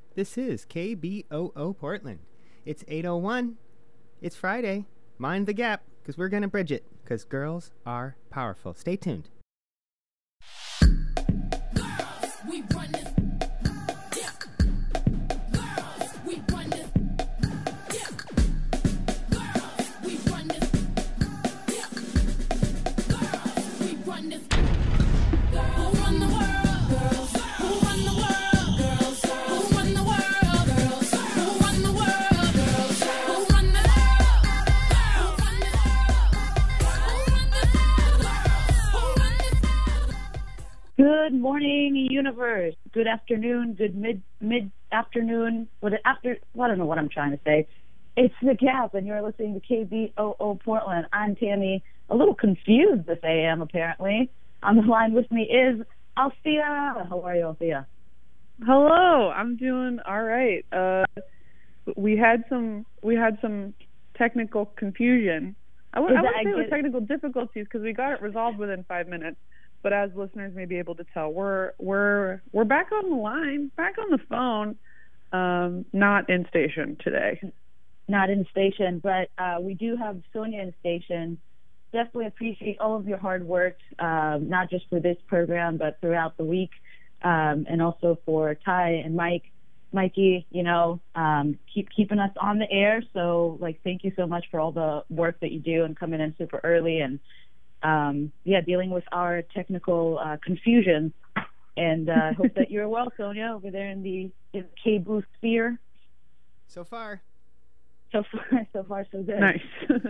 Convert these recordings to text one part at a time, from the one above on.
This is KBOO Portland. It's 8:01. It's Friday. Mind the gap, because we're going to bridge it, because girls are powerful. Stay tuned. We run this. Yeah. Girls, we run this. Yeah. Girls, we run this. Yeah. Girls, we run this. Girls, who run the world? Girls, who run the world? Girls, who run the world? Girls, who run the world? Girls, who run the world? Who run the world? Who run the world? Good morning, universe. Good afternoon. Good mid afternoon. I don't know what I'm trying to say. It's the Gap, and you're listening to KBOO Portland. I'm Tammy. A little confused this AM, apparently. On the line with me is Althea. How are you, Althea? Hello. I'm doing all right. We had some technical confusion. I wouldn't say it was technical difficulties because we got it resolved within 5 minutes. But as listeners may be able to tell, we're back on the line, back on the phone, not in station today. Not in station, but we do have Sonia in station. Definitely appreciate all of your hard work, not just for this program, but throughout the week, and also for Ty and Mikey, keep keeping us on the air. So, thank you so much for all the work that you do and coming in super early and dealing with our technical confusion. And I hope that you're well, Sonia, over there in the K-Boo sphere. So far, so good. Nice.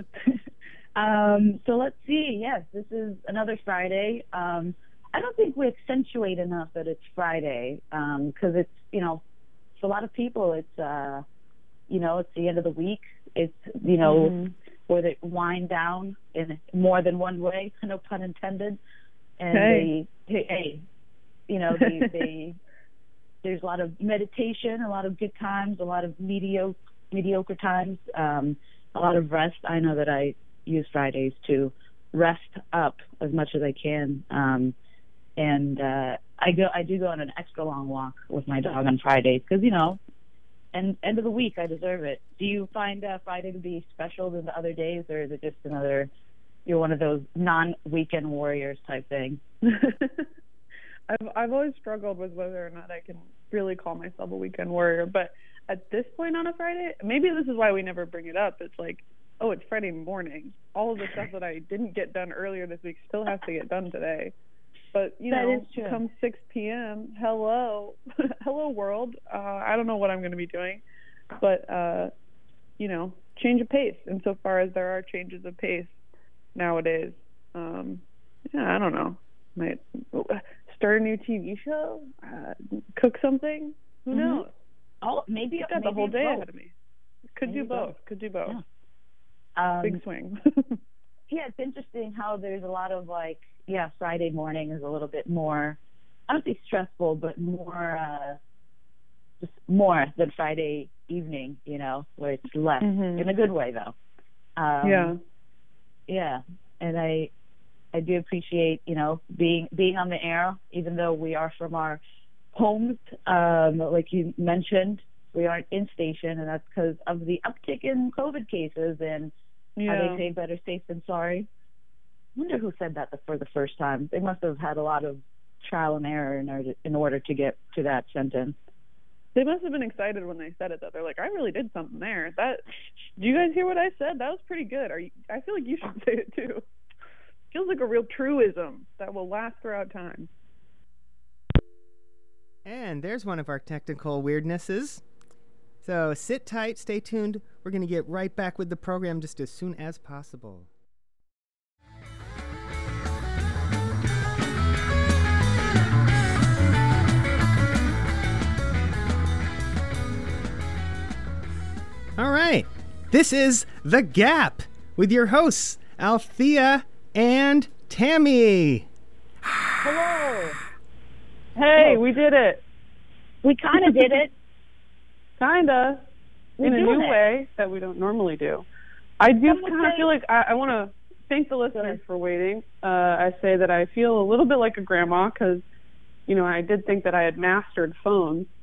So let's see. Yes, this is another Friday. I don't think we accentuate enough that it's Friday because it's, for a lot of people, it's, it's the end of the week. It's, where they wind down in more than one way, no pun intended. And there's a lot of meditation, a lot of good times, a lot of mediocre times, a lot of rest. I know that I use Fridays to rest up as much as I can. I do go on an extra long walk with my dog on Fridays because, and end of the week, I deserve it. Do you find Friday to be special than the other days, or is it just you're one of those non-weekend warriors type thing? I've always struggled with whether or not I can really call myself a weekend warrior, but at this point on a Friday, maybe this is why we never bring it up. It's like, oh, it's Friday morning. All of the stuff that I didn't get done earlier this week still has to get done today. But, come 6 p.m., hello world. I don't know what I'm going to be doing. But, change of pace. Insofar as there are changes of pace nowadays. I don't know. Might start a new TV show, cook something. Who knows? Oh, maybe I've got the whole day both. ahead of me. Could do both. Yeah. Big swing. Yeah, it's interesting how there's a lot of Friday morning is a little bit more, I don't say stressful, but just more than Friday evening, where it's less in a good way though. Yeah. And I do appreciate, being on the air, even though we are from our homes, like you mentioned, we aren't in station, and that's because of the uptick in COVID cases and how they say better safe than sorry. I wonder who said that for the first time. They must have had a lot of trial and error in order to get to that sentence. They must have been excited when they said it, though. They're like, I really did something there. Do you guys hear what I said? That was pretty good. I feel like you should say it, too. Feels like a real truism that will last throughout time. And there's one of our technical weirdnesses. So sit tight, stay tuned. We're going to get right back with the program just as soon as possible. All right, this is The Gap with your hosts, Althea and Tammy. Hello. Hey, we did it. We kind of did it. Kinda. In a new way that we don't normally do. I do kind of feel like I want to thank the listeners for waiting. I say that I feel a little bit like a grandma because, I did think that I had mastered phones.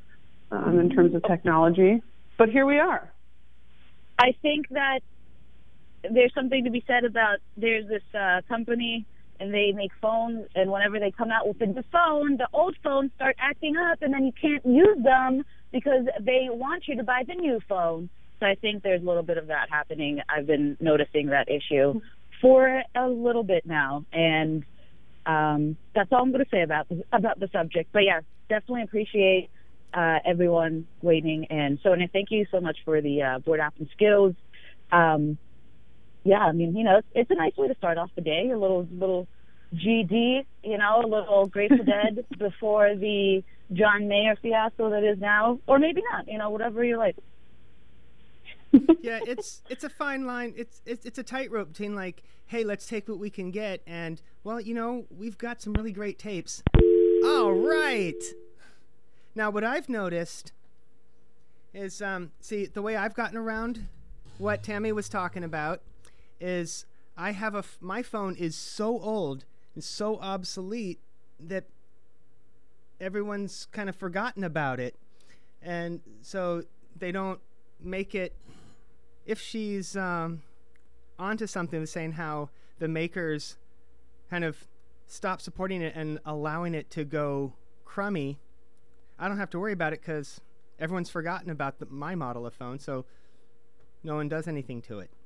in terms of technology. But here we are. I think that there's something to be said about there's this company and they make phones, and whenever they come out with a new phone, the old phones start acting up, and then you can't use them because they want you to buy the new phone. So I think there's a little bit of that happening. I've been noticing that issue for a little bit now, and that's all I'm going to say about the subject. But yeah, definitely appreciate everyone waiting. And Sonia, thank you so much for the board app and skills. Yeah, I mean, it's a nice way to start off the day, a little GD, a little Grateful Dead before the John Mayer fiasco that is now, or maybe not, whatever you like. Yeah, it's a fine line. It's a tightrope between like, hey, let's take what we can get, and well, we've got some really great tapes. All right. Now, what I've noticed is, see, the way I've gotten around what Tammy was talking about is I have my phone is so old and so obsolete that everyone's kind of forgotten about it, and so they don't make it. If she's onto something, saying how the makers kind of stop supporting it and allowing it to go crummy, I don't have to worry about it because everyone's forgotten about my model of phone, so no one does anything to it.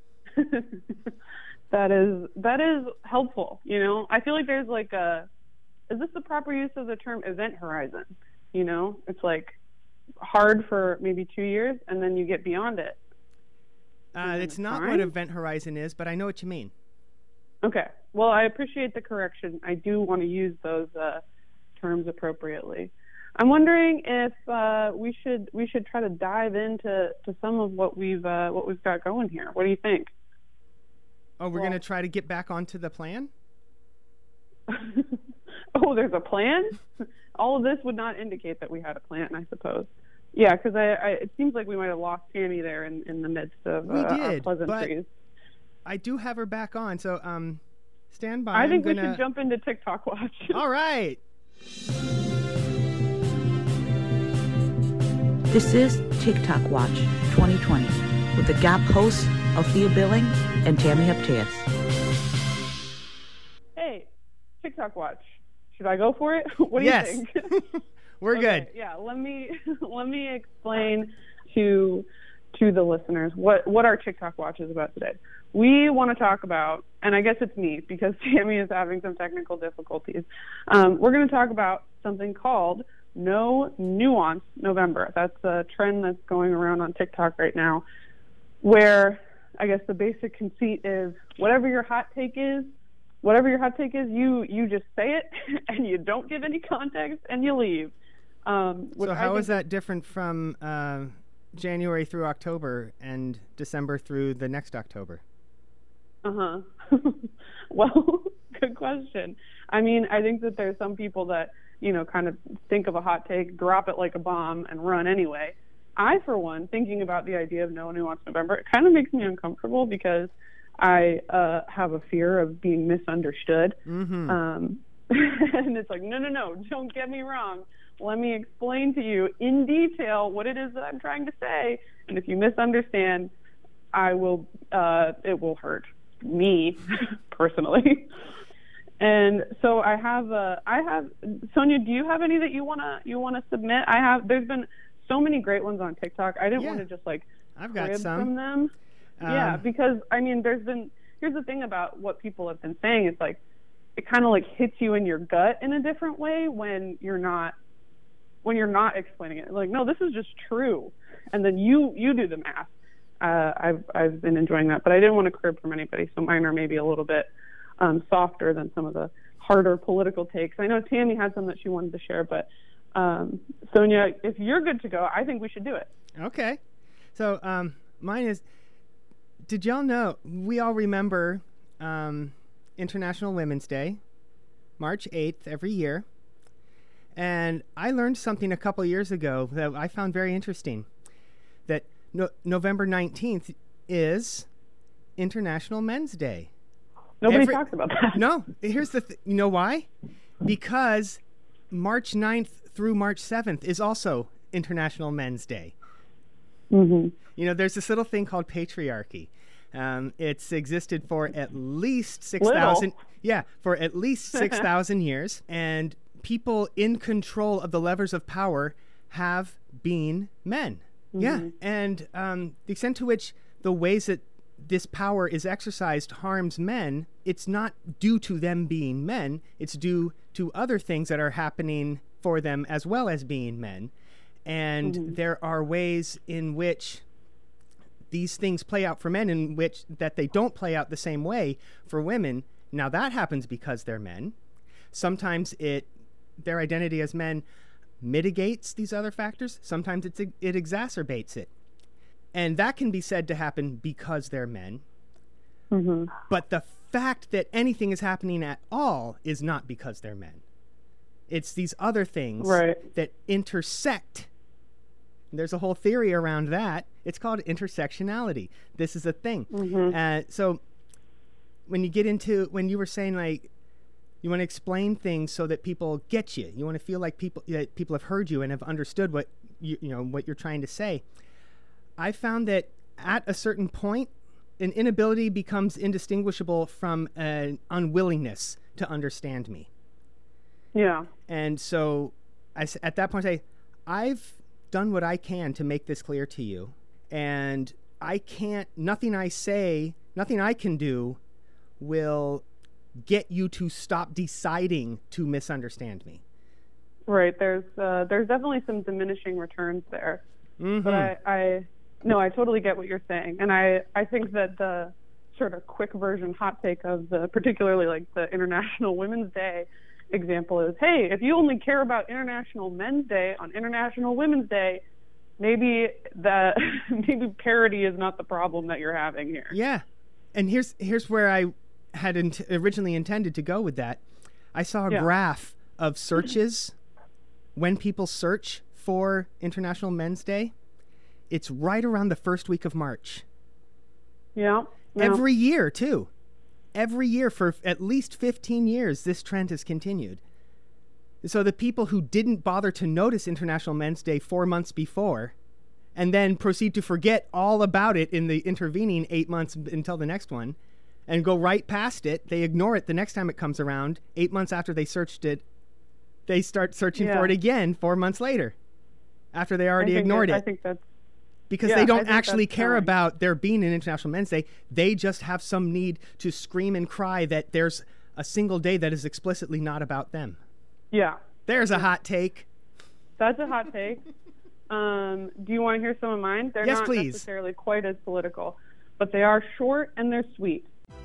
That is helpful. I feel like there's like is this the proper use of the term event horizon? It's like hard for maybe 2 years and then you get beyond it. It's not what event horizon is, but I know what you mean. Okay. Well, I appreciate the correction. I do want to use those terms appropriately. I'm wondering if we should try to dive into some of what we've got going here. What do you think? Oh, we're going to try to get back onto the plan? Oh, there's a plan? All of this would not indicate that we had a plan, I suppose. Yeah, because it seems like we might have lost Tammy there in the midst of our pleasantries. But I do have her back on, so stand by. I think we should jump into TikTok Watch. All right. This is TikTok Watch 2020 with the Gap hosts Althea Billing and Tammy Upteas. Hey, TikTok Watch. Should I go for it? What do you think? We're good. Yeah, let me explain to the listeners what our TikTok Watch is about today. We want to talk about, and I guess it's me because Tammy is having some technical difficulties. We're going to talk about something called No Nuance November. That's a trend that's going around on TikTok right now, where I guess the basic conceit is whatever your hot take is, you just say it and you don't give any context and you leave. So how is that different from January through October and December through the next October? Well, good question. I mean, I think that there's some people that, kind of think of a hot take, drop it like a bomb, and run anyway. I, for one, thinking about the idea of No Nuance November, it kind of makes me uncomfortable because I have a fear of being misunderstood. Mm-hmm. And it's like, no, don't get me wrong. Let me explain to you in detail what it is that I'm trying to say. And if you misunderstand, it will hurt me personally. And so I have Sonia, do you have any that you want to submit? There's been so many great ones on TikTok. I didn't want to just I've got crib some from them. Yeah, because I mean, here's the thing about what people have been saying. It's like, it kind of hits you in your gut in a different way when you're not explaining it. Like, no, this is just true. And then you do the math. I've been enjoying that, but I didn't want to crib from anybody, so mine are maybe a little bit softer than some of the harder political takes. I know Tammy had some that she wanted to share, but Sonia, if you're good to go, I think we should do it. Okay. So mine is, did y'all know, we all remember International Women's Day, March 8th every year. And I learned something a couple years ago that I found very interesting, that November 19th is International Men's Day. Nobody talks about that. No. Here's the you know why? Because March 9th through March 7th is also International Men's Day. Mm-hmm. You know, there's this little thing called patriarchy. It's existed for at least 6,000. Yeah, for at least 6,000 years, and people in control of the levers of power have been men. Mm-hmm. Yeah, and the extent to which the ways that this power is exercised harms men, it's not due to them being men, it's due to other things that are happening for them as well as being men. And there are ways in which these things play out for men in which that they don't play out the same way for women. Now that happens because they're men. Sometimes their identity as men mitigates these other factors. Sometimes it exacerbates it. And that can be said to happen because they're men. Mm-hmm. But the fact that anything is happening at all is not because they're men. It's these other things that intersect. There's a whole theory around that. It's called intersectionality. This is a thing. Mm-hmm. So when you were saying, like, you want to explain things so that people get you. You want to feel like people have heard you and have understood what what you're trying to say. I found that at a certain point, an inability becomes indistinguishable from an unwillingness to understand me. Yeah. And so at that point, I've done what I can to make this clear to you. And nothing I can do will get you to stop deciding to misunderstand me. Right. There's definitely some diminishing returns there. Mm-hmm. But I totally get what you're saying. And I think that the sort of quick version hot take of particularly like the International Women's Day example is, hey, if you only care about International Men's Day on International Women's Day, maybe parity is not the problem that you're having here. Yeah. And here's where I had originally intended to go with that. I saw a graph of searches when people search for International Men's Day. It's right around the first week of March. Yeah. Every year, too. Every year for at least 15 years, this trend has continued. So the people who didn't bother to notice International Men's Day 4 months before and then proceed to forget all about it in the intervening 8 months until the next one and go right past it, they ignore it the next time it comes around. 8 months after they searched it, they start searching for it again 4 months later after they already ignored it. I think that's because they don't actually care about there being an International Men's Day. They just have some need to scream and cry that there's a single day that is explicitly not about them. Yeah. There's a hot take. That's a hot take. Do you want to hear some of mine? They're not necessarily quite as political, but they are short and they're sweet.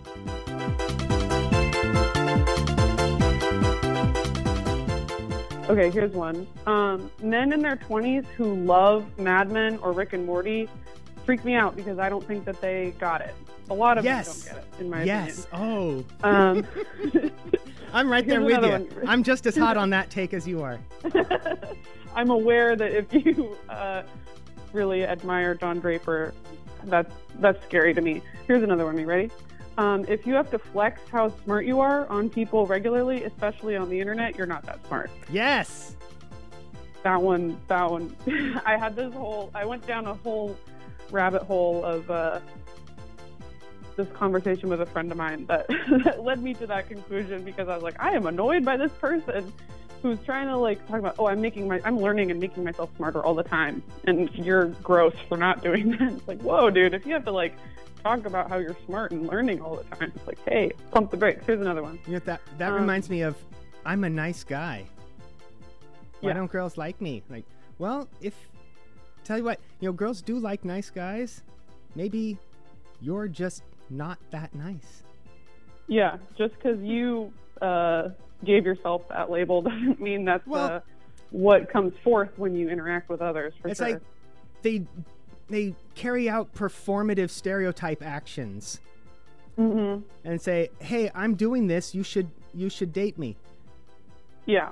Okay, here's one. Men in their 20s who love Mad Men or Rick and Morty freak me out because I don't think that they got it. A lot of them don't get it, in my opinion. Oh. I'm right Here's there with another you. one. I'm just as hot on that take as you are. I'm aware that if you really admire Don Draper, that's scary to me. Here's another one. Are you ready? If you have to flex how smart you are on people regularly, especially on the internet, you're not that smart. Yes. That one. I went down a whole rabbit hole of this conversation with a friend of mine that led me to that conclusion because I was like, I am annoyed by this person who's trying to like talk about, I'm learning and making myself smarter all the time, and you're gross for not doing that. It's like, whoa, dude, if you have to like talk about how you're smart and learning all the time, it's like, hey, pump the brakes. Here's another one. You know, that reminds me of, I'm a nice guy. Why don't girls like me? Like, well, tell you what, girls do like nice guys. Maybe you're just not that nice. Yeah, just because you gave yourself that label doesn't mean that's what comes forth when you interact with others, for sure. It's like they carry out performative stereotype actions and say, hey, I'm doing this, you should date me. Yeah.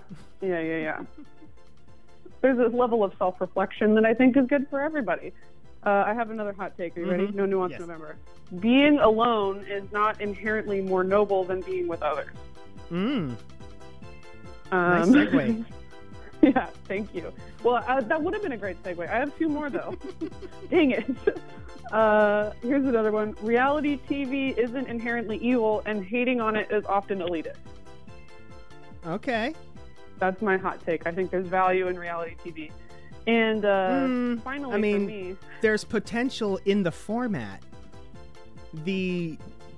There's this level of self-reflection that I think is good for everybody. I have another hot take. Are you ready? No Nuance November. Being alone is not inherently more noble than being with others. Nice segue. Yeah, thank you. Well, that would have been a great segue. I have two more, though. Dang it. Here's another one. Reality TV isn't inherently evil, and hating on it is often elitist. Okay. That's my hot take. I think there's value in reality TV. And finally, I mean, for me, there's potential in the format. The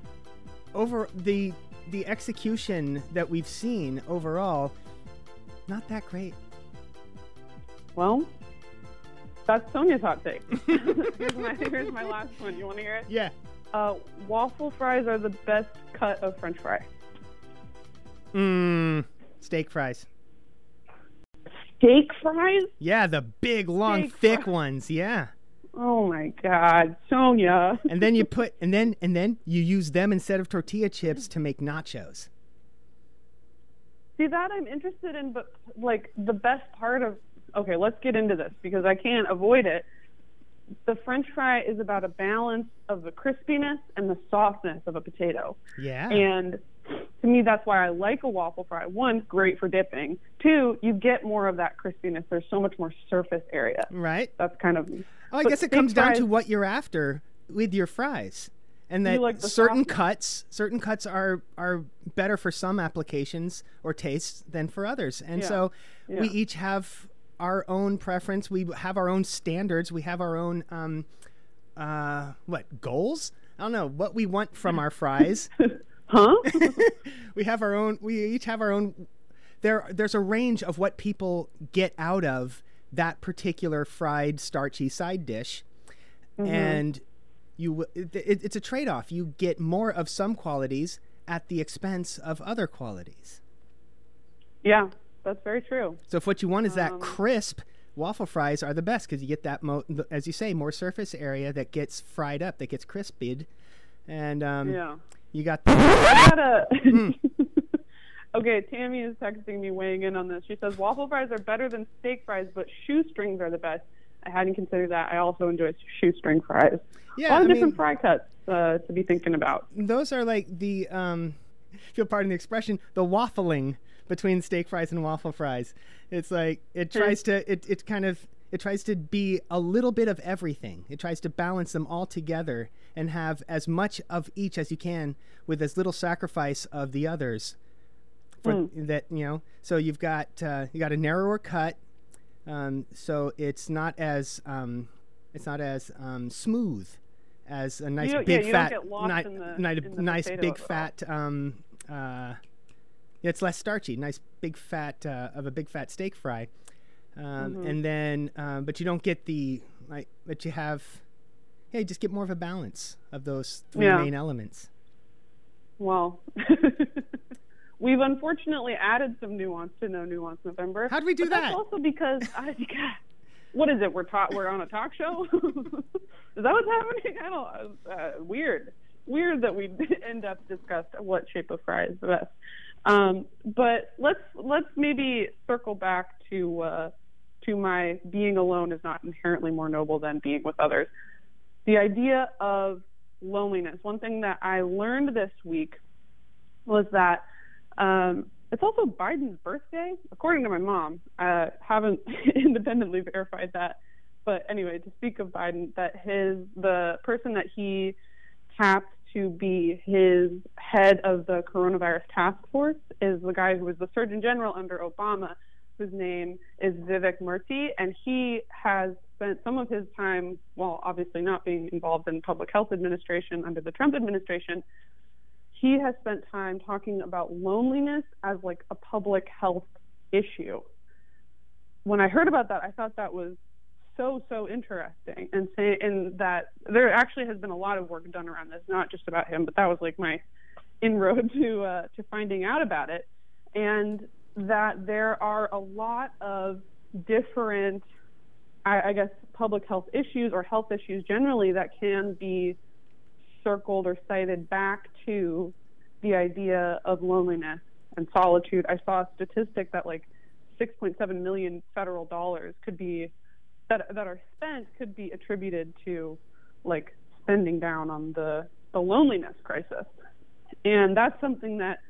execution that we've seen overall, not that great. well, that's Sonia's hot take. Here's my last one. You want to hear it? Yeah. Waffle fries are the best cut of French fry. Steak fries. Steak fries? Yeah, the big, long, Steak thick fries. ones. Yeah. Oh my God, Sonia. And then you put, and then you use them instead of tortilla chips to make nachos. See, that I'm interested in, but like the best part of, okay, let's get into this because I can't avoid it. The French fry is about a balance of the crispiness and the softness of a potato. Yeah. And to me, that's why I like a waffle fry. One, great for dipping. Two, you get more of that crispiness. There's so much more surface area. Right. That's kind of. Oh, I but guess it steak comes down fries- to what you're after with your fries. And that like the certain softness. cuts are better for some applications or tastes than for others. And Yeah. so we Yeah. each have our own preference. We have our own standards. We have our own goals? I don't know what we want from our fries. Huh? We each have our own. There's a range of what people get out of that particular fried starchy side dish, and it's a trade-off. You get more of some qualities at the expense of other qualities. Yeah, that's very true. So if what you want is that crisp, waffle fries are the best because you get that, as you say, more surface area that gets fried up, that gets crispied, and Yeah. you got. I gotta. Okay, Tammy is texting me weighing in on this. She says waffle fries are better than steak fries, but shoestrings are the best. I hadn't considered that. I also enjoy shoestring fries. Yeah, a lot of I different mean- fry cuts to be thinking about. Those are like the, if you'll pardon the expression, the waffling between steak fries and waffle fries. It's like it tries to it tries to be a little bit of everything. It tries to balance them all together and have as much of each as you can with as little sacrifice of the others. For that, so you've got a narrower cut, so it's not as smooth as a nice big you don't fat, get lost in the nice potato big at all. fat. It's less starchy. Nice big fat of a big fat steak fry, and then but you don't get but you have. Yeah, you just get more of a balance of those three main elements. Well, we've unfortunately added some nuance to No Nuance November. How'd we do that? That's also because what is it? We're on a talk show. Is that what's happening? I don't. Weird that we end up discussed what shape of fry is the best. But let's maybe circle back to my being alone is not inherently more noble than being with others. The idea of loneliness. One thing that I learned this week was that it's also Biden's birthday, according to my mom. I haven't independently verified that. But anyway, to speak of Biden, that the person that he tapped to be his head of the coronavirus task force is the guy who was the Surgeon General under Obama, whose name is Vivek Murthy, and he has spent some of his time, while obviously not being involved in public health administration under the Trump administration, he has spent time talking about loneliness as like a public health issue. When I heard about that, I thought that was so interesting, and that there actually has been a lot of work done around this, not just about him, but that was like my inroad to finding out about it, and that there are a lot of different, I guess, public health issues or health issues generally that can be circled or cited back to the idea of loneliness and solitude. I saw a statistic that like 6.7 million federal dollars could be that are spent could be attributed to like spending down on the loneliness crisis. And that's something that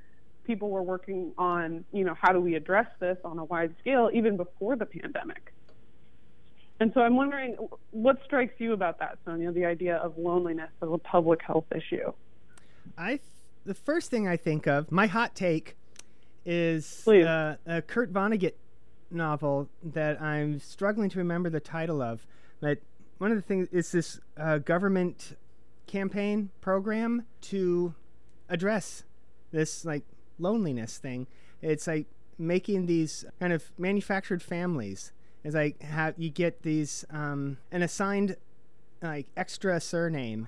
people were working on, how do we address this on a wide scale even before the pandemic. And so I'm wondering, what strikes you about that, Sonia, the idea of loneliness as a public health issue? The first thing I think of, my hot take, is a Kurt Vonnegut novel that I'm struggling to remember the title of. But one of the things is this government campaign program to address this loneliness thing. It's making these kind of manufactured families. It's you get these an assigned extra surname,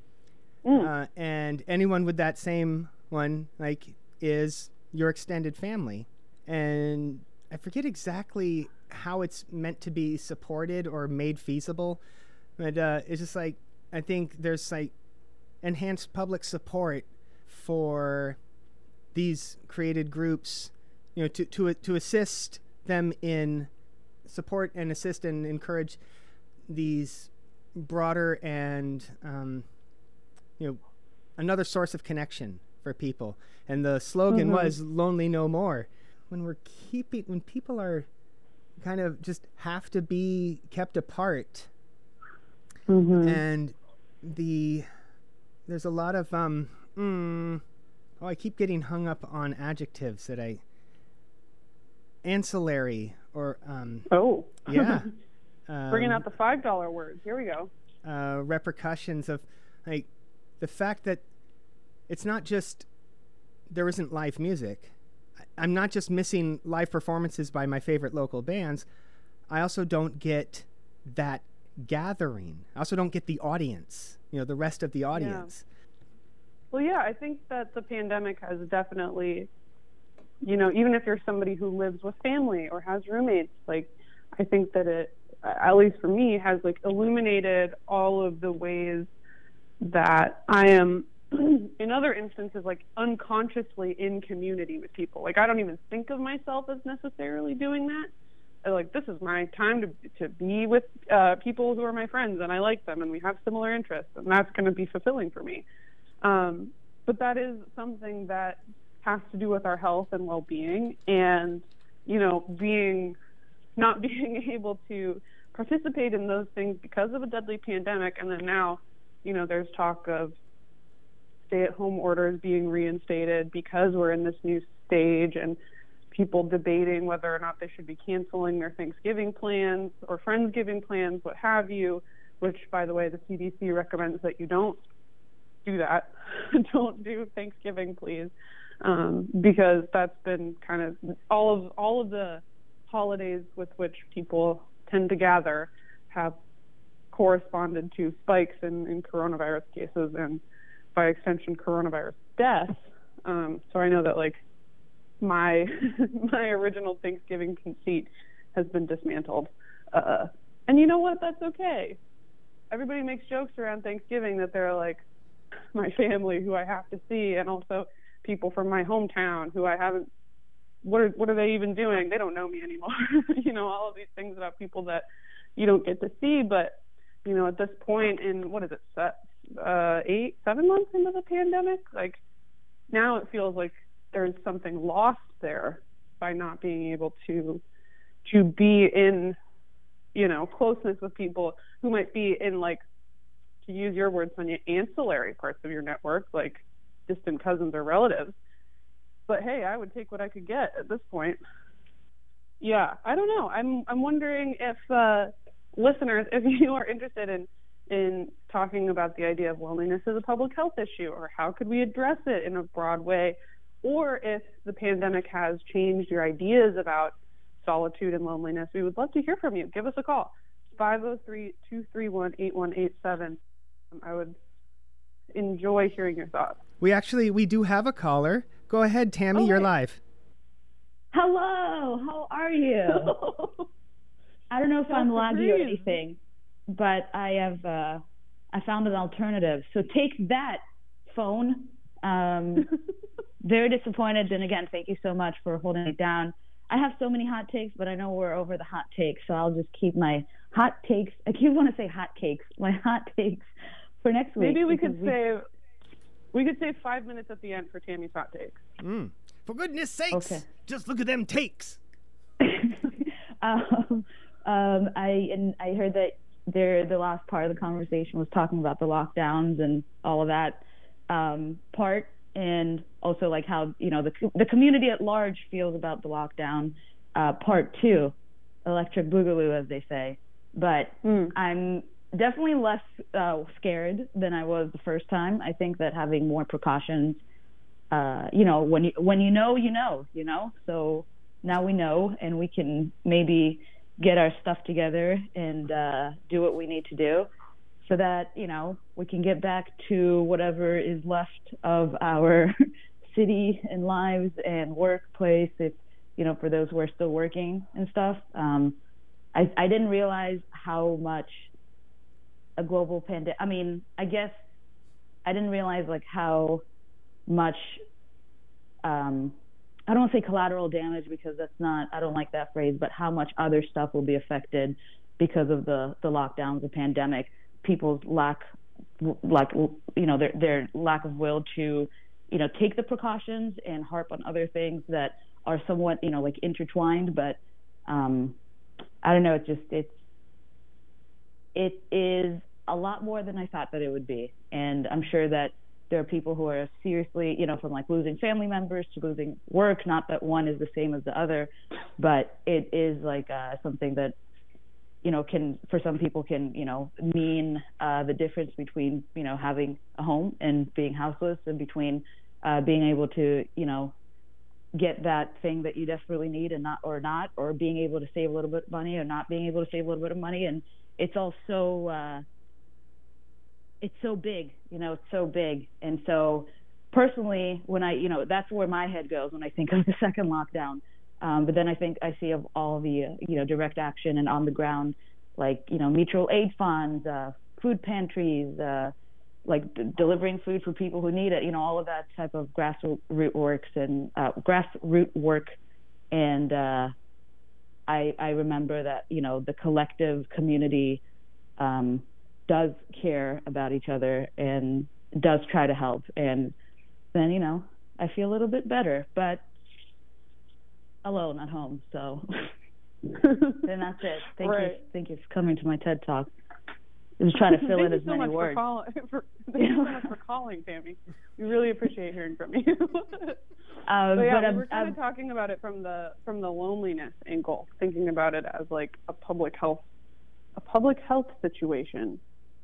and anyone with that same one is your extended family. And I forget exactly how it's meant to be supported or made feasible, but it's just I think there's enhanced public support for these created groups, to assist them in support and assist and encourage these broader and another source of connection for people. And the slogan was "Lonely No More." When people are kind of just have to be kept apart, and there's a lot of I keep getting hung up on adjectives that ancillary or yeah. Bringing out the $5 words. Here we go. Repercussions of the fact that it's not just there isn't live music. I'm not just missing live performances by my favorite local bands. I also don't get that gathering. I also don't get the audience, the rest of the audience. Yeah. Well, yeah, I think that the pandemic has definitely, even if you're somebody who lives with family or has roommates, I think that it, at least for me, has illuminated all of the ways that I am, in other instances, unconsciously in community with people. I don't even think of myself as necessarily doing that. This is my time to be with people who are my friends, and I like them, and we have similar interests, and that's going to be fulfilling for me. But that is something that has to do with our health and well-being, and not being able to participate in those things because of a deadly pandemic. And then now, there's talk of stay-at-home orders being reinstated because we're in this new stage, and people debating whether or not they should be canceling their Thanksgiving plans or Friendsgiving plans, what have you, which, by the way, the CDC recommends that you don't do that. Don't do Thanksgiving, please, because that's been kind of all of the holidays with which people tend to gather have corresponded to spikes in coronavirus cases and, by extension, coronavirus deaths. So I know that my original Thanksgiving conceit has been dismantled, and you know what? That's okay. Everybody makes jokes around Thanksgiving that they're my family who I have to see, and also people from my hometown who I haven't. What are they even doing? They don't know me anymore. All of these things about people that you don't get to see. But at this point in 7 months into the pandemic, now it feels like there's something lost there by not being able to be in closeness with people who might be in to use your words, Sonia, ancillary parts of your network, distant cousins or relatives. But hey, I would take what I could get at this point. Yeah, I don't know. I'm wondering if listeners, if you are interested in talking about the idea of loneliness as a public health issue, or how could we address it in a broad way, or if the pandemic has changed your ideas about solitude and loneliness, we would love to hear from you. Give us a call. 503-231-8187. I would enjoy hearing your thoughts. We do have a caller. Go ahead, Tammy. You're live. Hello. How are you? I don't know if I'm lagging or anything, but I found an alternative. So take that, phone. Very disappointed. And again, thank you so much for holding it down. I have so many hot takes, but I know we're over the hot takes, so I'll just keep my hot takes. I keep wanting to say hot cakes. My hot takes for next week. Maybe we could save 5 minutes at the end for Tammy's hot takes. For goodness sakes, Okay. just look at them takes. I heard that the last part of the conversation was talking about the lockdowns and all of that part, and also like how the community at large feels about the lockdown. Part two, electric boogaloo, as they say. But I'm definitely less scared than I was the first time. I think that having more precautions, when you know. So now we know, and we can maybe get our stuff together and do what we need to do so that, we can get back to whatever is left of our city and lives and workplace, if, for those who are still working and stuff. I didn't realize how much a global pandemic, I guess I didn't realize like how much, I don't want to say collateral damage because I don't like that phrase, but how much other stuff will be affected because of the lockdowns, the pandemic, people's their lack of will to, take the precautions and harp on other things that are somewhat, like intertwined. But I don't know, it is a lot more than I thought that it would be. And I'm sure that there are people who are seriously, from like losing family members to losing work, not that one is the same as the other, but it is like something that, can, for some people can, mean the difference between, having a home and being houseless, and between being able to, get that thing that you desperately need and or being able to save a little bit of money or not being able to save a little bit of money. And it's all so, it's so big, it's so big. And so personally, when that's where my head goes when I think of the second lockdown. But then I see of all the, direct action and on the ground, like, mutual aid funds, food pantries, delivering food for people who need it, all of that type of grassroots work. And I remember that, the collective community does care about each other and does try to help. And then, I feel a little bit better, but alone at home. So then that's it. Thank you for coming to my TED Talk. I was trying to fill in as many words. Thank you so much for calling, Tammy. We really appreciate hearing from you. We were kind of talking about it from the loneliness angle, thinking about it as like a public health situation.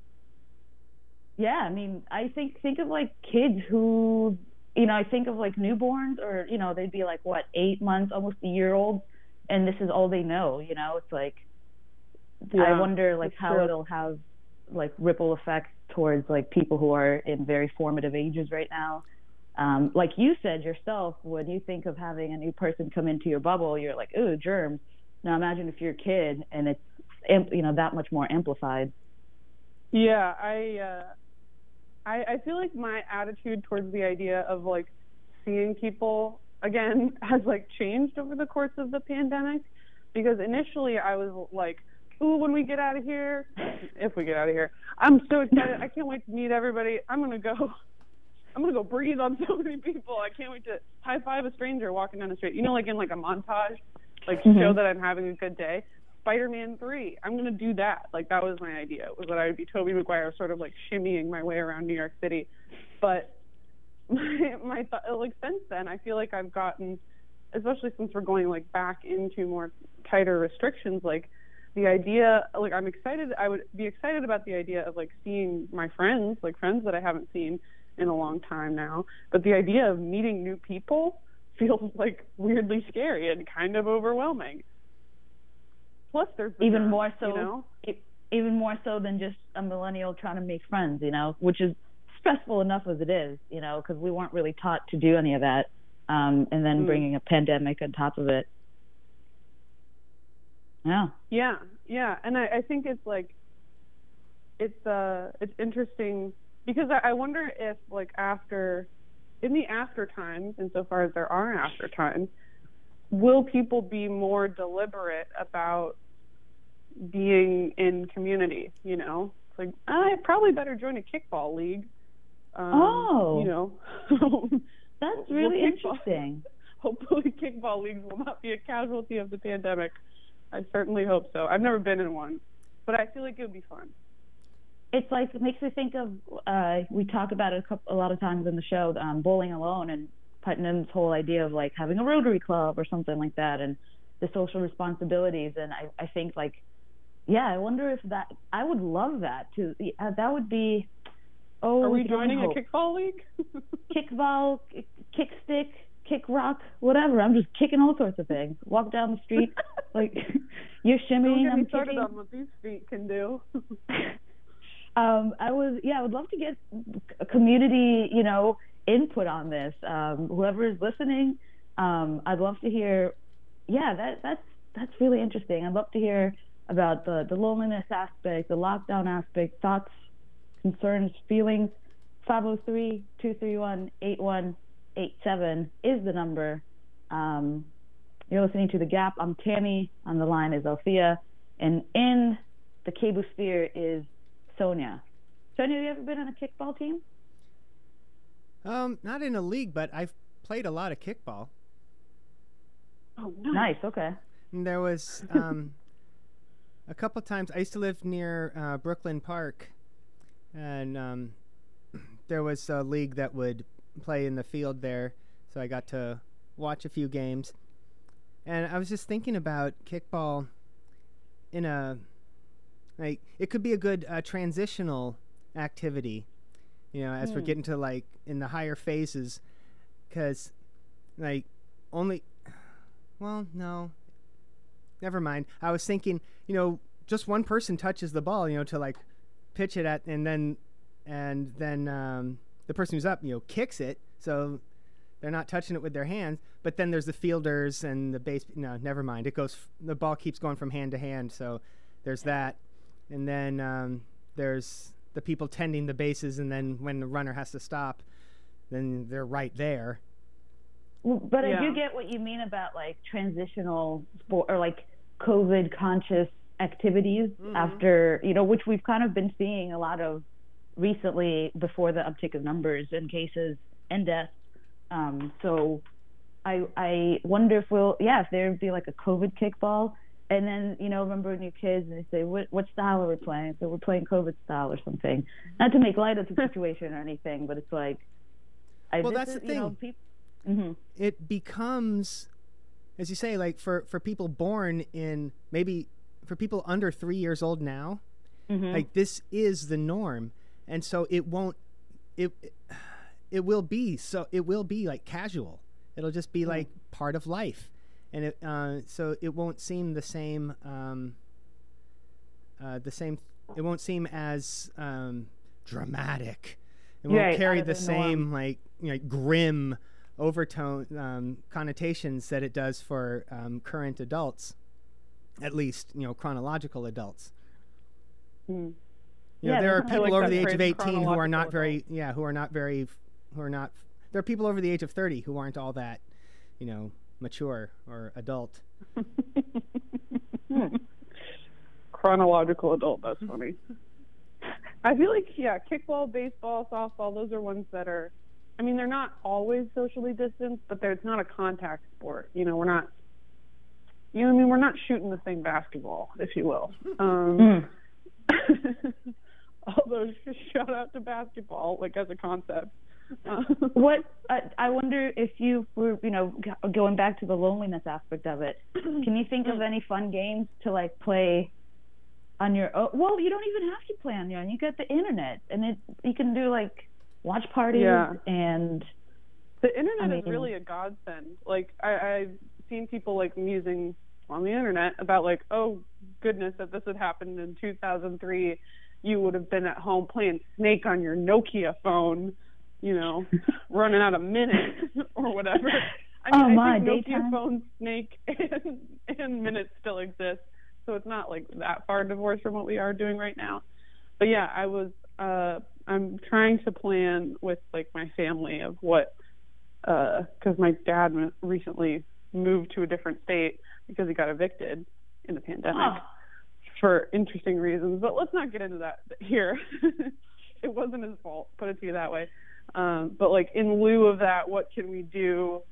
Yeah, I think of like kids who, I think of like newborns, or they'd be like 8 months, almost a year old, and this is all they know. It's like, yeah, I wonder like how true. It'll have like ripple effects towards like people who are in very formative ages right now. Like you said yourself, when you think of having a new person come into your bubble, you're like, ooh, germs. Now imagine if you're a kid and it's that much more amplified. Yeah, I feel like my attitude towards the idea of like seeing people again has like changed over the course of the pandemic, because initially I was like, ooh, when we get out of here, if we get out of here, I'm so excited. I can't wait to meet everybody. I'm gonna go breathe on so many people. I can't wait to high five a stranger walking down the street. Like in like a montage, like to show that I'm having a good day. Spider-Man 3, I'm gonna do that. Like that was my idea, was that I would be Tobey Maguire, sort of like shimmying my way around New York City. But my like since then, I feel like I've gotten, especially since we're going like back into more tighter restrictions, like the idea, like I would be excited about the idea of like seeing my friends, like friends that I haven't seen in a long time now. But the idea of meeting new people feels like weirdly scary and kind of overwhelming. Plus, there's even more so than just a millennial trying to make friends, which is stressful enough as it is, because we weren't really taught to do any of that, and then bringing a pandemic on top of it. Yeah, and I think it's like it's interesting, because I wonder if like in the after times, insofar as there are after times, will people be more deliberate about being in community? It's like, I probably better join a kickball league. That's really interesting. hopefully kickball leagues will not be a casualty of the pandemic. I certainly hope so. I've never been in one, but I feel like it would be fun. It's like, it makes me think of, we talk about it a lot of times in the show, Bowling Alone, and putting in this whole idea of like having a Rotary Club or something like that, and the social responsibilities. And I think like, yeah, I wonder if that, I would love that too. That would be, are we joining a kickball league? Kickball, kick stick, kick rock, whatever. I'm just kicking all sorts of things. Walk down the street, like you're shimmying. Don't get me I'm started kicking. on what these feet can do. I would love to get a community, input on this. Whoever is listening, I'd love to hear. Yeah, that's really interesting. I'd love to hear about the loneliness aspect, the lockdown aspect, thoughts, concerns, feelings. 503-231-8187 is the number. You're listening to The Gap. I'm Tammy. On the line is Althea. And in the cable sphere is Sonia. Sonia, have you ever been on a kickball team? Not in a league, but I've played a lot of kickball. Oh, Nice, okay. And there was a couple times. I used to live near Brooklyn Park, and there was a league that would play in the field there, so I got to watch a few games. And I was just thinking about kickball in a, like, it could be a good transitional activity, as we're getting to, like, in the higher phases, because, like, no, never mind. I was thinking, just one person touches the ball, to, like, pitch it at, and then the person who's up, kicks it, so they're not touching it with their hands. But then there's the fielders and the base. No, never mind. The ball keeps going from hand to hand, so there's that. And then there's the people tending the bases, and then when the runner has to stop, then they're right there. But I do get what you mean about like transitional sport or like COVID conscious activities after, which we've kind of been seeing a lot of recently before the uptick of numbers and cases and deaths. So I wonder if if there'd be like a COVID kickball, and then, remember when you're kids and they say, what style are we playing? So we're playing COVID style or something. Not to make light of the situation or anything, but it's like, that's the thing. It becomes, as you say, like for people born in, maybe for people under 3 years old now, like this is the norm. And so it will be like casual. It'll just be like part of life. And so it won't seem the same, it won't seem as dramatic. It won't carry the same grim overtone connotations that it does for current adults, at least chronological adults. There are people over the age of 18 who are not very there are people over the age of 30 who aren't all that mature or adult. Chronological adult, that's funny. I feel like kickball, baseball, softball, those are ones that are, they're not always socially distanced, but it's not a contact sport. We're not we're not shooting the same basketball, if you will. Although, shout out to basketball, like as a concept. What I wonder if you were, going back to the loneliness aspect of it, can you think of any fun games to like play on your own? Well, you don't even have to play on your own. You got the internet, and you can do like watch parties and. The internet is really a godsend. Like I've seen people like musing on the internet about like, oh goodness, if this had happened in 2003, you would have been at home playing Snake on your Nokia phone, running out of minutes or whatever. I think Nokia phone, Snake, and minutes still exist, so it's not like that far divorced from what we are doing right now. But yeah, I'm trying to plan with like my family of what, because my dad recently moved to a different state because he got evicted in the pandemic for interesting reasons, but let's not get into that here. It wasn't his fault, put it to you that way. But like in lieu of that, what can we do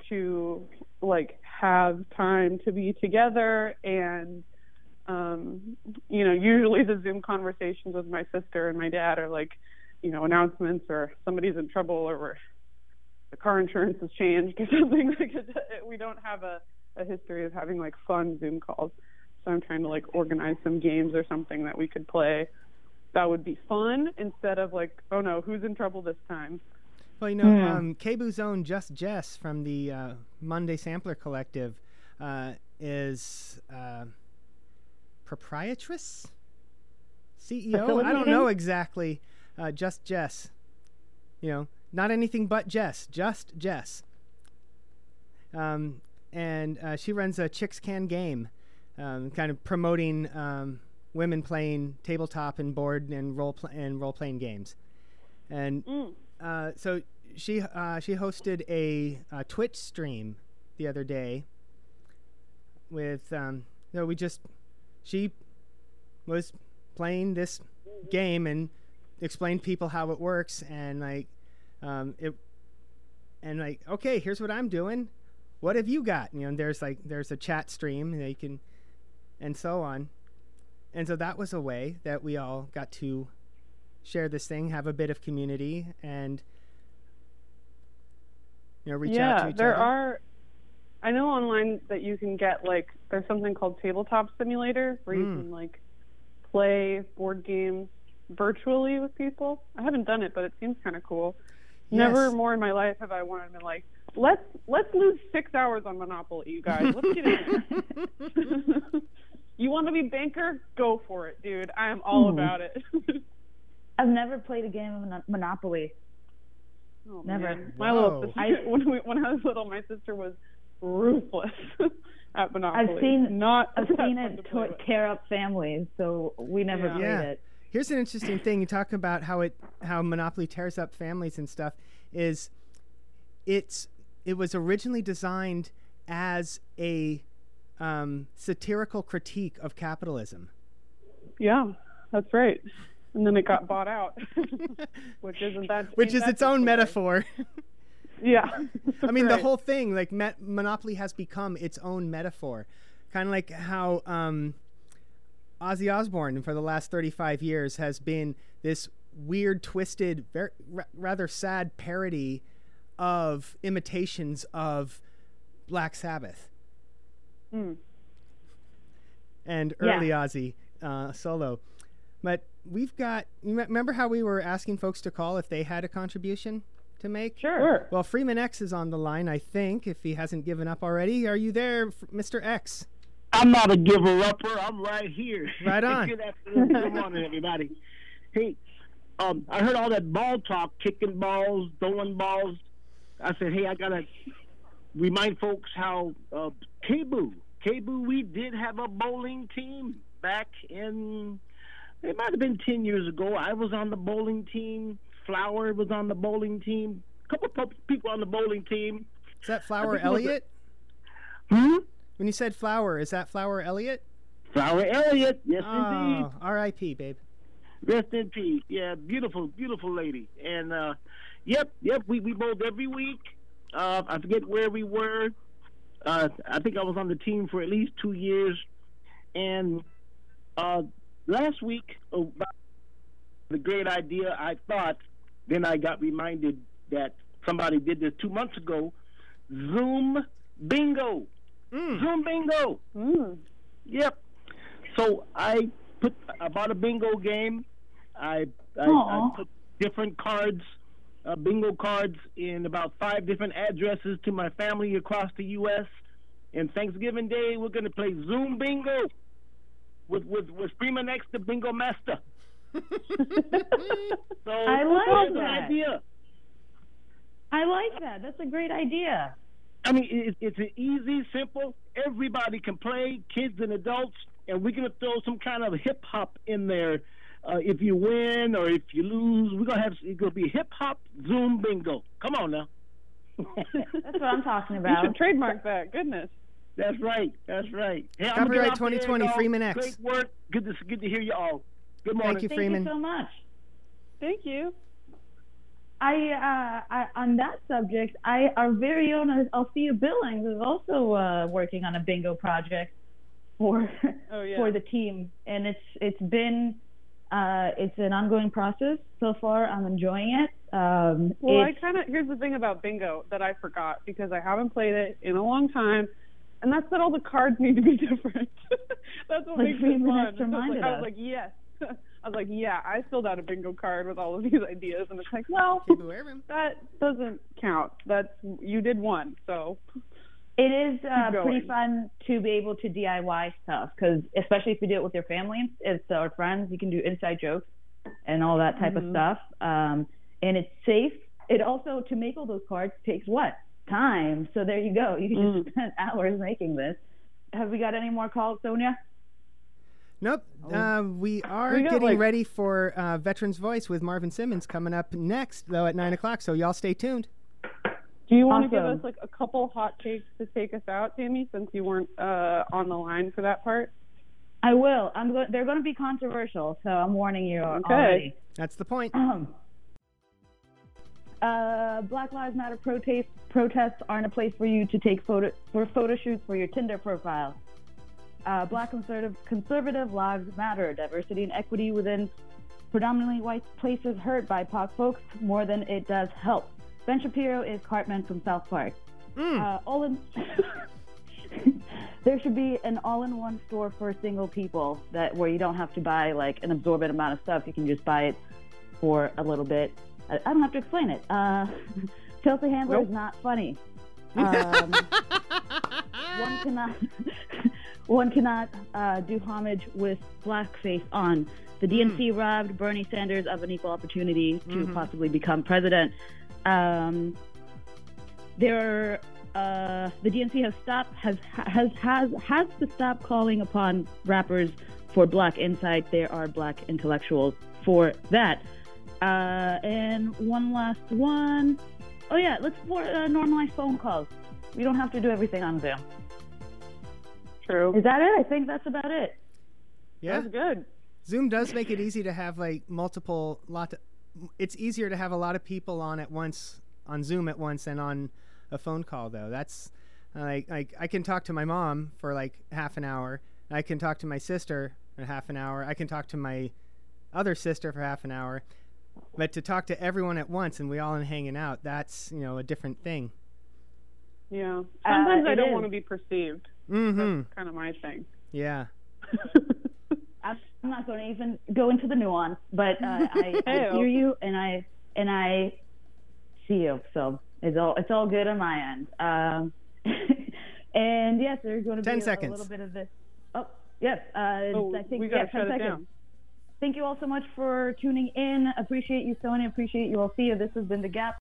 to like have time to be together. And you know, usually the Zoom conversations with my sister and my dad are like, you know, announcements or somebody's in trouble or the car insurance has changed or something. Like we don't have a history of having like fun Zoom calls. So I'm trying to like organize some games or something that we could play that would be fun instead of like, oh no, who's in trouble this time? Well, you know, Kebu's own Just Jess from the Monday Sampler Collective is proprietress? CEO? I don't know exactly. Just Jess. You know, not anything but Jess. Just Jess. And she runs a Chicks Can Game, kind of promoting women playing tabletop and board and role-playing games. And so she hosted a Twitch stream the other day with she was playing this game and explained people how it works, and okay, here's what I'm doing. What have you got? You know, there's a chat stream that you can, and so on. And so that was a way that we all got to share this thing, have a bit of community, and reach out to each other. I know online that you can get there's something called Tabletop Simulator where you can play board games virtually with people. I haven't done it, but it seems kind of cool. Yes. Never more in my life have I wanted to let's lose 6 hours on Monopoly, you guys. Let's get in there. You want to be banker? Go for it, dude. I am all about it. I've never played a game of Monopoly. Oh, never. Man. My little sister, when I was little, my sister was ruthless at Monopoly. I've seen it tear up families, so we never played it. Here's an interesting thing. You talk about how Monopoly tears up families and stuff. It was originally designed as a satirical critique of capitalism. Yeah, that's right. And then it got bought out, which is its own metaphor. Yeah. I mean, the whole thing, Monopoly has become its own metaphor. Kind of like how Ozzy Osbourne, for the last 35 years, has been this weird, twisted, rather sad parody of imitations of Black Sabbath. And early Ozzy solo. But we've got, remember how we were asking folks to call if they had a contribution to make? Sure. Well, Freeman X is on the line, I think, if he hasn't given up already. Are you there, Mr. X? I'm not a giver-upper. I'm right here. Right on. Good afternoon. Good morning, everybody. Hey, I heard all that ball talk, kicking balls, throwing balls. I said, hey, I got to remind folks how Kebu, we did have a bowling team back in, it might have been 10 years ago. I was on the bowling team. Flower was on the bowling team. A couple people on the bowling team. Is that Flower Elliott? When you said Flower, is that Flower Elliott? Flower Elliott, yes, indeed. R.I.P., babe. Rest in peace. Yeah, beautiful, beautiful lady. And, yep, we bowled every week. I forget where we were. I think I was on the team for at least 2 years. And last week, the great idea, I thought, then I got reminded that somebody did this 2 months ago, Zoom Bingo. Zoom Bingo. Yep. So I bought a bingo game. I put different cards, bingo cards, in about 5 different addresses to my family across the U.S. And Thanksgiving Day, we're going to play Zoom Bingo with Freeman X, the Bingo Master. So I like that. Idea. I like that. That's a great idea. I mean, it's an easy, simple. Everybody can play, kids and adults, and we're gonna throw some kind of hip hop in there. If you win or if you lose, it's gonna be hip hop Zoom Bingo. Come on now. That's what I'm talking about. You should trademark that. Goodness. That's right. Hey, Copyright 2020, Freeman X. Great work. Good to hear you all. Good morning. Thank you, Freeman. Thank you so much. Thank you. I on that subject, our very own Althea Billings is also working on a bingo project for for the team, and it's been it's an ongoing process so far. I'm enjoying it. Here's the thing about bingo that I forgot because I haven't played it in a long time, and that's that all the cards need to be different. That's what makes it fun. I was like, yes. I was like, yeah, I filled out a bingo card with all of these ideas, and it's like, well, that doesn't count. You did one, so. It is pretty fun to be able to DIY stuff, because especially if you do it with your family, it's our friends, you can do inside jokes and all that type of stuff, and it's safe. It also, to make all those cards, takes what? Time. So there you go. You can just spend hours making this. Have we got any more calls, Sonia? Nope. We are getting ready for Veterans Voice with Marvin Simmons coming up next, though, at 9 o'clock, so y'all stay tuned. Do you want to give us a couple hot takes to take us out, Tammy, since you weren't on the line for that part? I will. They're going to be controversial, so I'm warning you already. That's the point. Black Lives Matter protests aren't a place for you to take photo shoots for your Tinder profile. Black conservative lives matter. Diversity and equity within predominantly white places hurt BIPOC folks more than it does help. Ben Shapiro is Cartman from South Park. There should be an all-in-one store for single people where you don't have to buy like an absorbent amount of stuff. You can just buy it for a little bit. I don't have to explain it. Chelsea Handler is not funny. One cannot do homage with blackface on. The DNC robbed Bernie Sanders of an equal opportunity to possibly become president. The DNC has to stop calling upon rappers for black insight. There are black intellectuals for that. And one last one. Oh yeah, let's normalize phone calls. We don't have to do everything on Zoom. True. Is that it? I think that's about it. Yeah, that's good. Zoom does make it easy to have like it's easier to have a lot of people on Zoom at once than on a phone call, though. That's like I can talk to my mom for like half an hour. I can talk to my sister for half an hour. I can talk to my other sister for half an hour. But to talk to everyone at once and we all hanging out, that's, a different thing. Yeah. Sometimes I don't want to be perceived. Mm-hmm. That's kind of my thing. Yeah. I'm not going to even go into the nuance, but I hear you and I see you, so it's all good on my end. And yes, there's going to be 10 seconds. A little bit of this. Oh yes, I think we got to shut 10 it seconds. down. Thank you all so much for tuning in. Appreciate you, Sonia. Appreciate you, Althea. This has been The Gap.